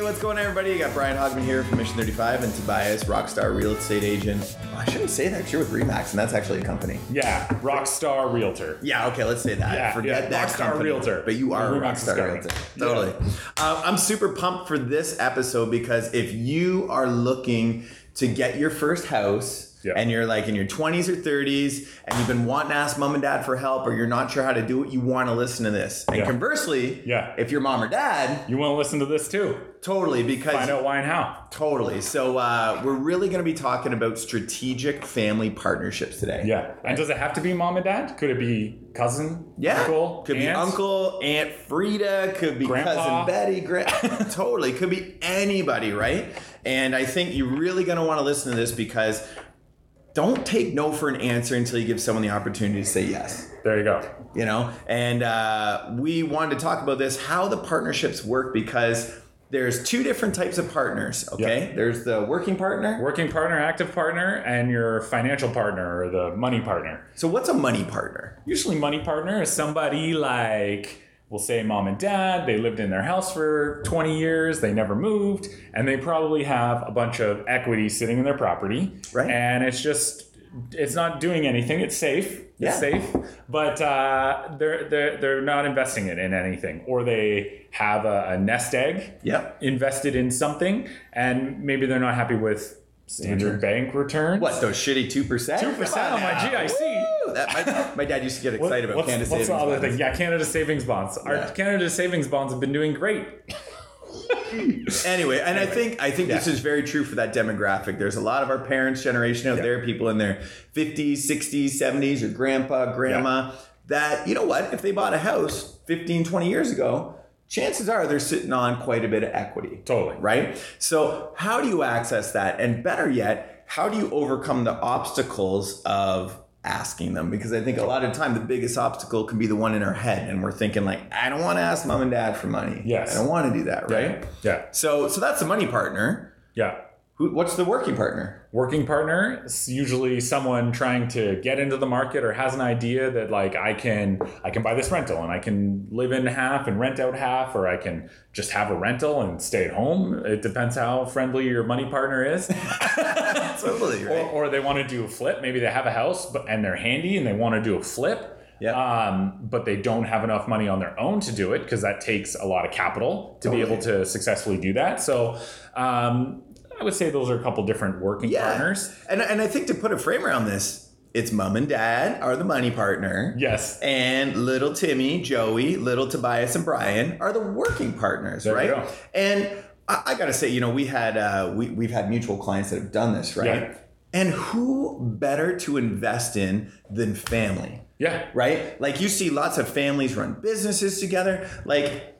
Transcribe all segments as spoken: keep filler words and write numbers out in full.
what's going on, everybody? You got Brian Hogman here from Mission thirty-five and Tobias, Rockstar Real Estate Agent. Oh, I shouldn't say that because you're with Remax, and that's actually a company. Yeah, Rockstar Realtor. Yeah, okay, let's say that. Yeah, Forget yeah, that Rockstar company, Realtor. But you are a Remax Rockstar Realtor. Totally. Yeah. Uh, I'm super pumped for this episode because if you are looking to get your first house, yeah. and you're like in your twenties or thirties and you've been wanting to ask mom and dad for help, or you're not sure how to do it, you want to listen to this. And yeah. conversely, yeah. if you're mom or dad, you want to listen to this too. Totally, because find out why and how. Totally. So uh, we're really going to be talking about strategic family partnerships today. Yeah. Right? And does it have to be mom and dad? Could it be cousin, yeah. uncle, could aunt? be uncle, Aunt Frida, could be Grandpa. Cousin Betty. Gra- totally. Could be anybody, right? And I think you're really going to want to listen to this because don't take no for an answer until you give someone the opportunity to say yes. There you go. You know, and uh, we wanted to talk about this, how the partnerships work, because there's two different types of partners, okay? Yep. There's the working partner. Working partner, active partner, and your financial partner or the money partner. So what's a money partner? Usually money partner is somebody like, we'll say mom and dad, they lived in their house for twenty years, they never moved, and they probably have a bunch of equity sitting in their property. Right. And it's just, it's not doing anything. It's safe. It's yeah. safe. But uh, they're, they're, they're not investing it in anything. Or they have a, a nest egg yep. invested in something, and maybe they're not happy with standard returns. Bank returns. What, those shitty two percent? two percent on, on my G I C. Woo! That, my, my dad used to get excited what, about Canada what's Savings the other bonds. thing? Yeah, Canada Savings Bonds. Our yeah. Canada Savings Bonds have been doing great. Anyway, and anyway. I think I think yeah. this is very true for that demographic. There's a lot of our parents' generation out yeah. there, people in their fifties, sixties, seventies, or grandpa, grandma, yeah. that, you know what, if they bought a house fifteen, twenty years ago, chances are they're sitting on quite a bit of equity. Totally. Right? So how do you access that? And better yet, how do you overcome the obstacles of asking them? Because I think a lot of the time the biggest obstacle can be the one in our head, and we're thinking like, I don't want to ask mom and dad for money. Yes. I don't want to do that, right? Yeah. yeah. So so that's the money partner. Yeah. Who, what's the working partner? Working partner is usually someone trying to get into the market or has an idea that like I can I can buy this rental and I can live in half and rent out half, or I can just have a rental and stay at home. It depends how friendly your money partner is. Totally, right. Or, or they want to do a flip. Maybe they have a house but and they're handy and they want to do a flip. Yeah. Um, but they don't have enough money on their own to do it because that takes a lot of capital to totally. be able to successfully do that. So um I would say those are a couple different working yeah. partners. And and I think to put a frame around this, it's mom and dad are the money partner. Yes. And little Timmy, Joey, little Tobias, and Brian are the working partners, there right? You go. And I, I got to say, you know, we had uh, we we've had mutual clients that have done this, right? Yeah. And who better to invest in than family? Yeah. Right? Like you see lots of families run businesses together. Like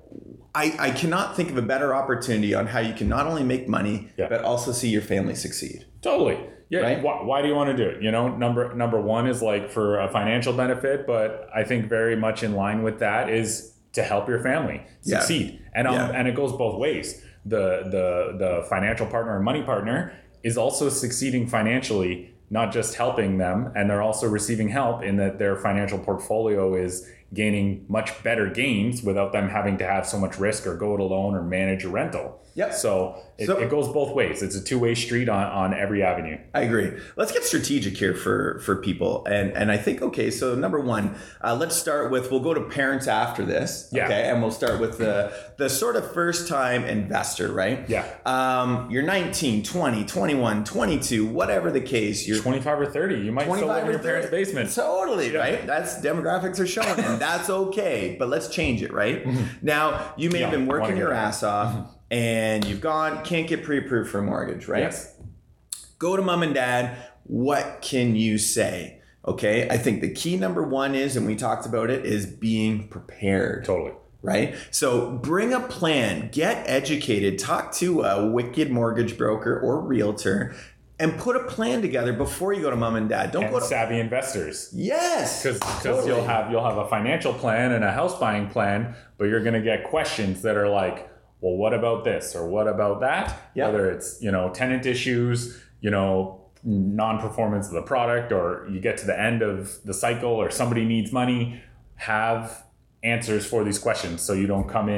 I, I cannot think of a better opportunity on how you can not only make money, yeah. but also see your family succeed. Totally. Yeah. Right? Why, why do you want to do it? You know, number number one is like for a financial benefit, but I think very much in line with that is to help your family succeed. Yeah. And um, yeah. and it goes both ways. The the the financial partner and money partner is also succeeding financially, not just helping them, and they're also receiving help in that their financial portfolio is gaining much better gains without them having to have so much risk or go it alone or manage a rental. Yep. So it, so it goes both ways. It's a two-way street on, on every avenue. I agree. Let's get strategic here for, for people. And and I think, okay, so number one, uh, let's start with, we'll go to parents after this. Yeah. Okay. And we'll start with the, the sort of first time investor, right? Yeah. Um, you're nineteen, twenty, twenty-one, twenty-two, whatever the case. You're twenty-five or thirty. You might still live in your parents' basement. Totally, yeah. right? That's demographics are showing, and that's okay. But let's change it, right? Mm-hmm. Now, you may yeah, have been working your ass off. Mm-hmm. And you've gone, can't get pre-approved for a mortgage, right? Yes. Go to mom and dad. What can you say? Okay. I think the key number one is, and we talked about it, is being prepared. Totally. Right? So bring a plan, get educated, talk to a wicked mortgage broker or realtor, and put a plan together before you go to mom and dad. Don't and go to savvy investors. Yes. Because totally. you'll have you'll have a financial plan and a house buying plan, but you're gonna get questions that are like, well, what about this or what about that? Yep. Whether it's, you know, tenant issues, you know, non-performance of the product, or you get to the end of the cycle or somebody needs money, have answers for these questions so you don't come in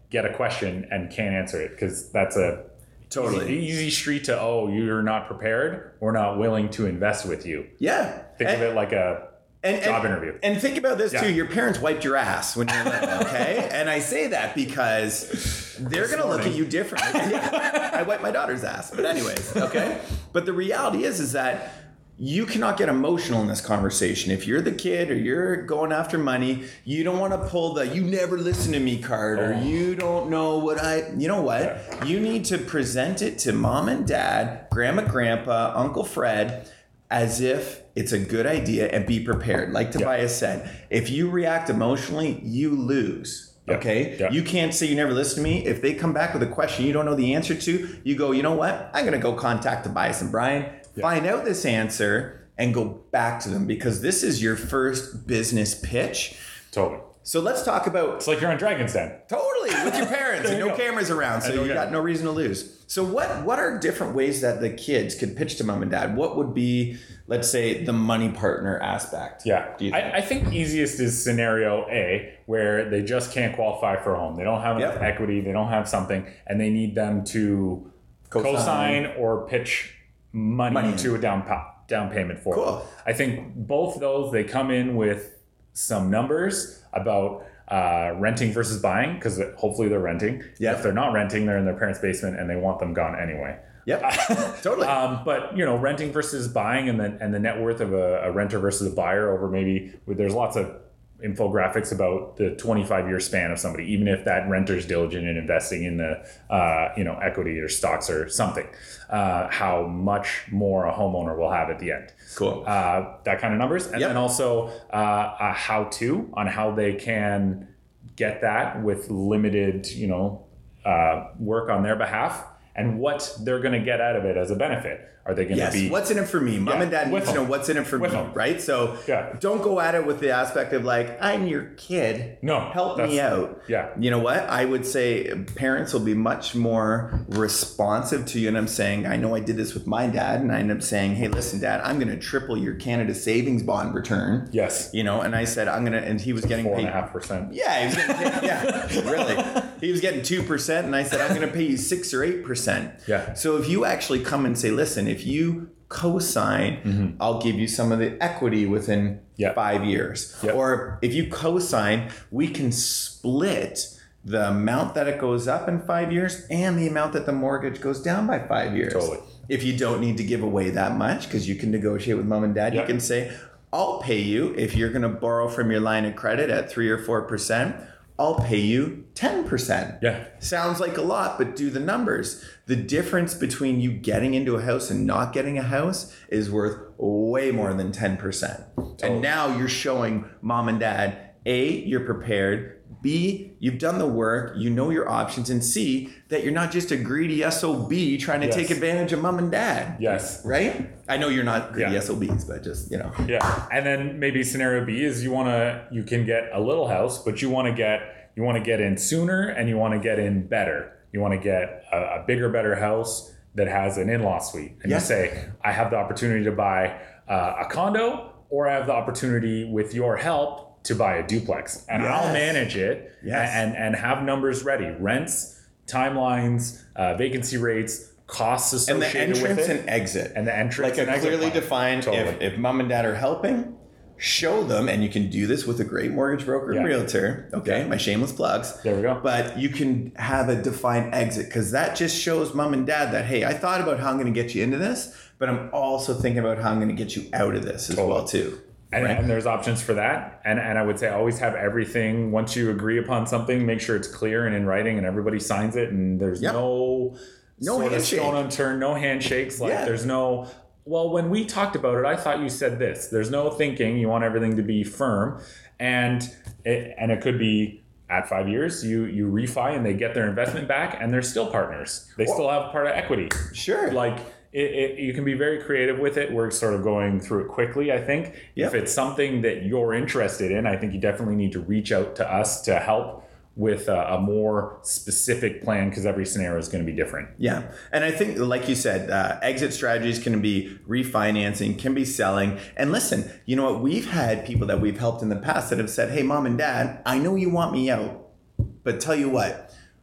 get a question and can't answer it, because that's a totally easy, easy street to, oh, you're not prepared. We're not willing to invest with you. Yeah. Think and, of it like a and, job and, interview. And think about this yeah. too. Your parents wiped your ass when you were little, okay? And I say that because they're going to look at you differently. Yeah, I wiped my daughter's ass. But anyways, okay? But the reality is, is that you cannot get emotional in this conversation. If you're the kid or you're going after money, you don't want to pull the "you never listen to me" card, or you don't know what I, you know what? Yeah. You need to present it to mom and dad, grandma, grandpa, Uncle Fred, as if it's a good idea, and be prepared. Like Tobias yeah. said, if you react emotionally, you lose. Yeah. Okay? Yeah. You can't say "you never listen to me." If they come back with a question you don't know the answer to, you go, "You know what? I'm going to go contact Tobias and Brian. Yeah. Find out this answer and go back to them," because this is your first business pitch. Totally. So let's talk about... It's like you're on Dragon's Den. Totally, with your parents and no go. cameras around, so you got no reason to lose. So what, what are different ways that the kids could pitch to mom and dad? What would be, let's say, the money partner aspect? Yeah, do you think? I, I think easiest is scenario A, where they just can't qualify for a home. They don't have enough yep. equity, they don't have something, and they need them to co-sign, co-sign or pitch money, money to a down down payment for cool. it. I think both those, they come in with some numbers about uh, renting versus buying, because hopefully they're renting. Yep. If they're not renting, they're in their parents' basement and they want them gone anyway. Yep, totally. Um, but, you know, renting versus buying, and the, and the net worth of a, a renter versus a buyer over maybe, there's lots of infographics about the twenty-five year span of somebody, even if that renter's diligent in investing in the, uh, you know, equity or stocks or something, uh, how much more a homeowner will have at the end. Cool. Uh, that kind of numbers. And yep. then also uh, a how-to on how they can get that with limited, you know, uh, work on their behalf, and what they're going to get out of it as a benefit. Are they going to yes. be... What's in it for me? Mom yeah, and dad need to know what's in it for with me, them. right? So yeah. don't go at it with the aspect of like, I'm your kid. No. Help me out. Yeah. You know what? I would say parents will be much more responsive to you. And I'm saying, I know I did this with my dad, and I end up saying, hey, listen, Dad, I'm going to triple your Canada savings bond return. Yes. You know, and I said, I'm going to, and he was getting Four paid. and a half percent. Yeah, he was getting paid, yeah, really. He was getting two percent, and I said, I'm going to pay you six or eight percent. Yeah. So if you actually come and say, listen, if you co-sign, mm-hmm. I'll give you some of the equity within yep. five years. Yep. Or if you co-sign, we can split the amount that it goes up in five years and the amount that the mortgage goes down by five years. Totally. If you don't need to give away that much, because you can negotiate with mom and dad, yep. you can say, I'll pay you if you're going to borrow from your line of credit at three or four percent. I'll pay you ten percent. Yeah. Sounds like a lot, but do the numbers. The difference between you getting into a house and not getting a house is worth way more than ten percent. Totally. And now you're showing mom and dad, A, you're prepared. B, you've done the work, you know your options, and C, that you're not just a greedy S O B trying to yes. take advantage of mom and dad. Yes. Right? I know you're not greedy yeah. S O Bs, but just, you know. Yeah. And then maybe scenario B is you want to, you can get a little house, but you want to get, you want to get in sooner, and you want to get in better. You want to get a, a bigger, better house that has an in-law suite. And yes. you say, I have the opportunity to buy uh, a condo, or I have the opportunity with your help to buy a duplex, and yes. I'll manage it yes. and, and have numbers ready. Rents, timelines, uh, vacancy rates, costs associated with it. And the entrance and exit. And the entrance like and exit. Like a clearly defined, totally. if, if mom and dad are helping, show them, and you can do this with a great mortgage broker and yeah. realtor. Okay, yeah. my shameless plugs. There we go. But you can have a defined exit, because that just shows mom and dad that, hey, I thought about how I'm going to get you into this, but I'm also thinking about how I'm going to get you out of this as totally. well too. And, right. and there's options for that. And and I would say always have everything. Once you agree upon something, make sure it's clear and in writing, and everybody signs it. And there's yep. no no sort handshake. of stone unturned, no handshakes. Like yeah. there's no, well, when we talked about it, I thought you said this. There's no thinking. You want everything to be firm. And it, and it could be at five years, you you refi and they get their investment back, and they're still partners. They well, still have part of equity. Sure. Like, It, it, you can be very creative with it. We're sort of going through it quickly, I think. Yep. If it's something that you're interested in, I think you definitely need to reach out to us to help with a, a more specific plan, because every scenario is going to be different. Yeah. And I think, like you said, uh, exit strategies can be refinancing, can be selling. And listen, you know what? We've had people that we've helped in the past that have said, hey, mom and dad, I know you want me out, but tell you what,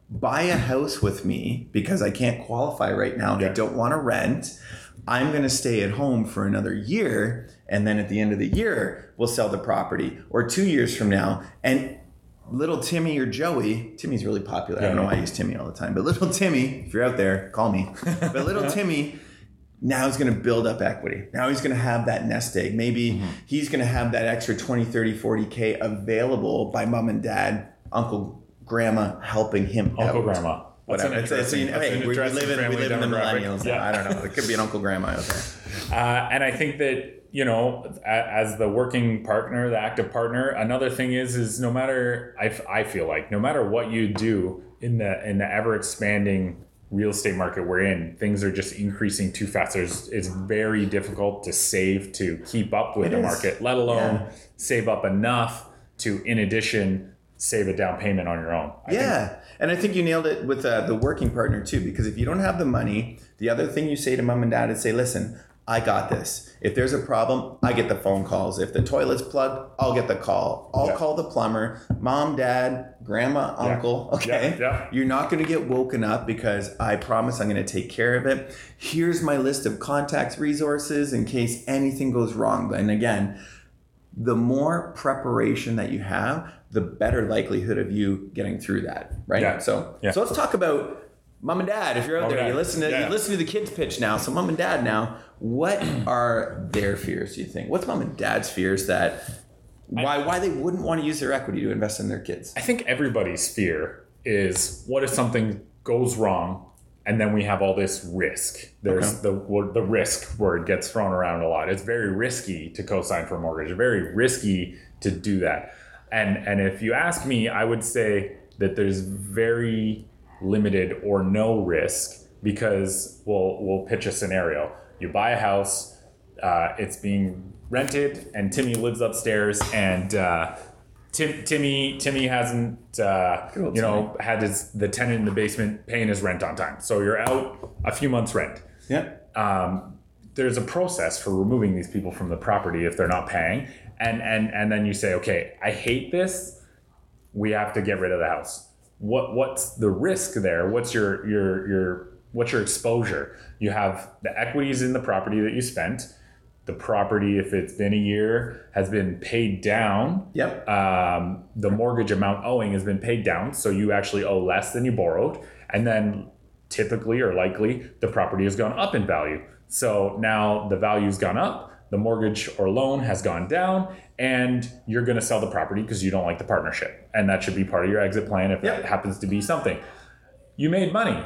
buy a house with me because I can't qualify right now and yeah. I don't want to rent. I'm going to stay at home for another year. And then at the end of the year, we'll sell the property, or two years from now. And little Timmy or Joey, Timmy's really popular. Yeah. I don't know why I use Timmy all the time, but little Timmy, if you're out there, call me. But little Timmy now he's going to build up equity. Now he's going to have that nest egg. Maybe mm-hmm. he's going to have that extra twenty, thirty, forty K available by mom and dad, uncle, grandma helping him uncle, out. Uncle, grandma. Whatever. It's, it's, you know, hey, we, we live in, we live in the millennials. Yeah. I don't know. It could be an uncle, grandma out there. Uh, and I think that, you know, as the working partner, the active partner, another thing is, is no matter, I, I feel like no matter what you do in the, in the ever expanding real estate market we're in, things are just increasing too fast. There's, it's very difficult to save to keep up with it the is. market, let alone yeah. save up enough to, in addition, save a down payment on your own. I yeah. think. And I think you nailed it with uh, the working partner too, because if you don't have the money, the other thing you say to mom and dad is say, listen, I got this. If there's a problem, I get the phone calls. If the toilet's plugged, I'll get the call. I'll yeah. call the plumber. Mom, dad, grandma, uncle. Yeah. Okay. Yeah. Yeah. You're not going to get woken up because I promise I'm going to take care of it. Here's my list of contacts, resources in case anything goes wrong. And again, the more preparation that you have, the better likelihood of you getting through that. Right. Yeah. So, yeah. so let's talk about mom and dad. If you're out mom there, you listen to yeah. you listen to the kids pitch now. So mom and dad now, what are their fears, do you think? What's mom and dad's fears that why I, why they wouldn't want to use their equity to invest in their kids? I think everybody's fear is, what if something goes wrong and then we have all this risk? There's okay. the the risk word gets thrown around a lot. It's very risky to co-sign for a mortgage. It's very risky to do that. And and if you ask me, I would say that there's very limited or no risk, because we'll we'll pitch a scenario. You buy a house, uh, it's being rented, and Timmy lives upstairs, and uh, Tim, Timmy Timmy hasn't uh, you know had his the tenant in the basement paying his rent on time. So you're out a few months rent. Yeah. Um, there's a process for removing these people from the property if they're not paying, and and and then you say, okay, I hate this. We have to get rid of the house. What what's the risk there? What's your your your what's your exposure? You have the equities in the property that you spent. The property, if it's been a year, has been paid down. Yep. Um, the mortgage amount owing has been paid down, so you actually owe less than you borrowed. And then typically or likely, the property has gone up in value. So now the value's gone up, the mortgage or loan has gone down, and you're going to sell the property because you don't like the partnership. And that should be part of your exit plan if yep. that happens to be something. You made money.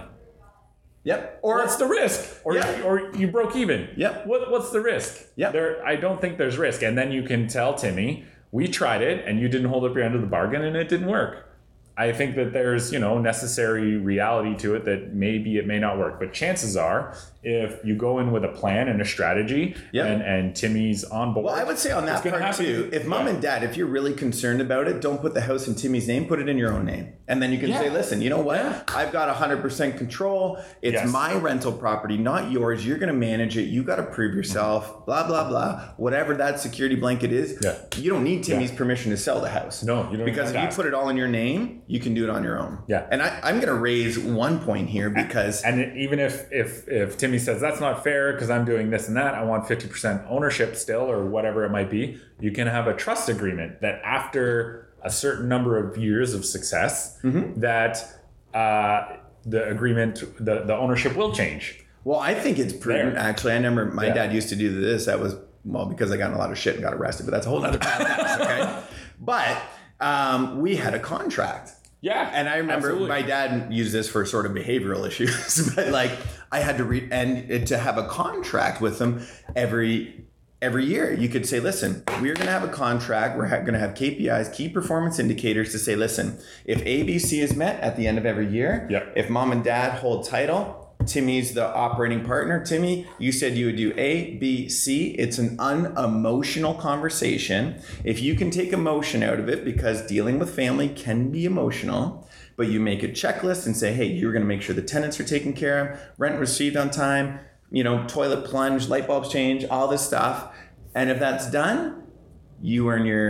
Yep. Or what's the risk? Or yep. you, or you broke even. Yep. What what's the risk? Yep. There, I don't think there's risk. And then you can tell Timmy, we tried it and you didn't hold up your end of the bargain and it didn't work. I think that there's, you know, necessary reality to it that maybe it may not work. But chances are, if you go in with a plan and a strategy yep. and, and Timmy's on board. Well, I would say on that part happen. too, if mom yeah. and dad, if you're really concerned about it, don't put the house in Timmy's name, put it in your own name. And then you can yeah. say, listen, you know what? Yeah. I've got one hundred percent control. It's yes. my rental property, not yours. You're going to manage it. You got to prove yourself, mm-hmm. blah, blah, blah. Whatever that security blanket is, yeah. you don't need Timmy's yeah. permission to sell the house. No, you don't. Because if you put it all in your name, you can do it on your own. Yeah. And I, I'm going to raise one point here because... And, and even if, if, if Timmy says, that's not fair because I'm doing this and that, I want fifty percent ownership still, or whatever it might be, you can have a trust agreement that after a certain number of years of success, mm-hmm. that uh, the agreement, the, the ownership will change. Well, I think it's prudent, there. actually. I remember my yeah. dad used to do this. That was, well, because I got in a lot of shit and got arrested, but that's a whole other podcast, okay? But um, we had a contract. Yeah. And I remember absolutely. my dad used this for sort of behavioral issues, but like I had to read and to have a contract with them every every year. You could say, listen, we're going to have a contract. We're ha- going to have K P Is, key performance indicators, to say, listen, if A B C is met at the end of every year, yep. if mom and dad hold title, Timmy's the operating partner. Timmy, you said you would do A, B, C. It's an unemotional conversation. If you can take emotion out of it, because dealing with family can be emotional, but you make a checklist and say, hey, you're going to make sure the tenants are taken care of, rent received on time, you know, toilet plunge, light bulbs change, all this stuff. And if that's done, you earn your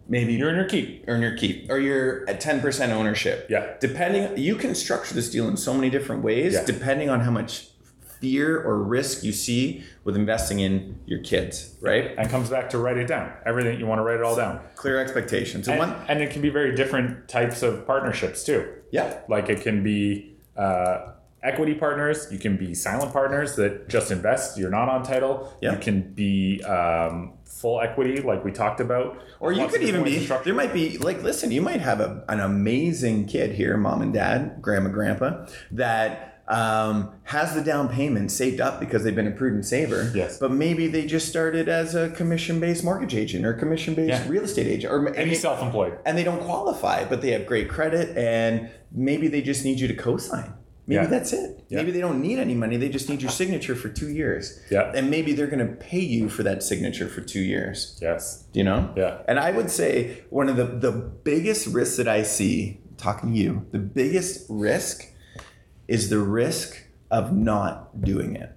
maybe you earn your keep. Earn your keep. Or you're at ten percent ownership. Yeah. Depending, you can structure this deal in so many different ways, yeah. depending on how much fear or risk you see with investing in your kids, right? And comes back to write it down. Everything, you want to write it all down. Clear expectations. And, one, and it can be very different types of partnerships too. Yeah. Like it can be uh, equity partners. You can be silent partners that just invest. You're not on title. Yeah. You can be um, full equity like we talked about. Or you could even be, there might be, like, listen, you might have a, an amazing kid here, mom and dad, grandma, grandpa, that um, has the down payment saved up because they've been a prudent saver. Yes. But maybe they just started as a commission-based mortgage agent or commission-based yeah. real estate agent. Or Any and self-employed. And they don't qualify, but they have great credit and maybe they just need you to co-sign. Maybe yeah. that's it. Yeah. Maybe they don't need any money. They just need your signature for two years. Yeah. And maybe they're going to pay you for that signature for two years. Yes. Do you know? Yeah. And I would say one of the, the biggest risks that I see, talking to you, the biggest risk is the risk of not doing it.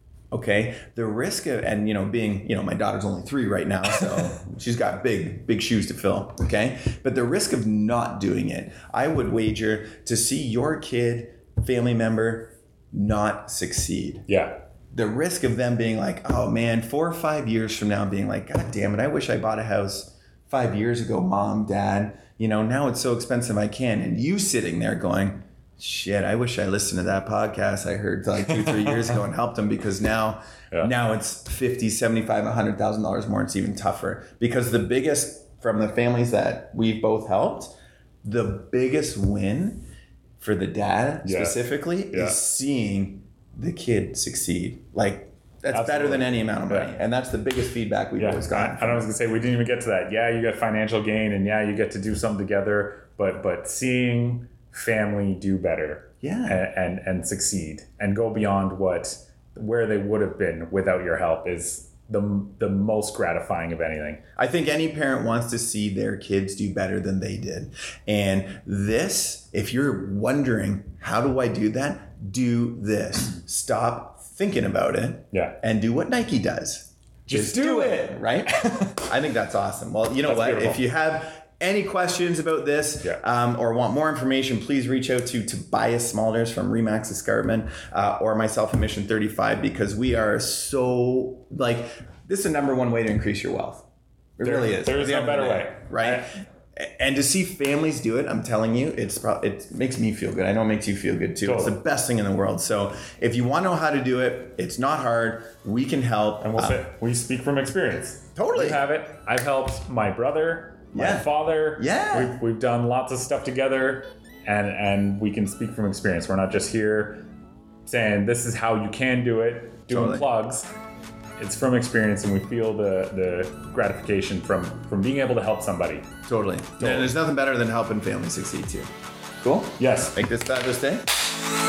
Okay? The risk of, and you know, being, you know, my daughter's only three right now, so she's got big, big shoes to fill. Okay? But the risk of not doing it, I would wager to see your kid, family member not succeed. Yeah. The risk of them being like, oh man, four or five years from now being like, God damn it, I wish I bought a house five years ago, mom, dad. You know, now it's so expensive I can't. And you sitting there going, shit, I wish I listened to that podcast I heard like two, three years ago and helped them because now yeah. now it's fifty, seventy-five, one hundred thousand dollars more. It's even tougher because the biggest, from the families that we've both helped, the biggest win for the dad yeah. specifically yeah. is seeing the kid succeed. Like that's Absolutely. better than any amount of money. Yeah. And that's the biggest feedback we've yeah. always gotten. I, I was going to say, we didn't even get to that. Yeah, you get financial gain and yeah, you get to do something together, but but seeing family do better yeah. and, and, and succeed and go beyond what, where they would have been without your help is the the most gratifying of anything. I think any parent wants to see their kids do better than they did. And this, if you're wondering, how do I do that? Do this. Stop thinking about it yeah. and do what Nike does. Just, Just do it, it right? I think that's awesome. Well, you know that's what? Beautiful. If you have any questions about this yeah. um, or want more information, please reach out to Tobias Smulders from Remax Escarpment uh, or myself at Mission thirty-five because we are so, like, this is the number one way to increase your wealth. It there, really is. There is no better way. Right? I, and to see families do it, I'm telling you, it's pro- it makes me feel good. I know it makes you feel good too. Totally. It's the best thing in the world. So if you want to know how to do it, it's not hard. We can help. And we'll um, say, we speak from experience. Totally. We have it. I've helped my brother, my yeah. father. Yeah. We've, we've done lots of stuff together and, and we can speak from experience. We're not just here saying this is how you can do it, doing totally. plugs. It's from experience and we feel the, the gratification from, from being able to help somebody. Totally. totally. And there's nothing better than helping families succeed too. Cool? Yes. Make this fabulous day.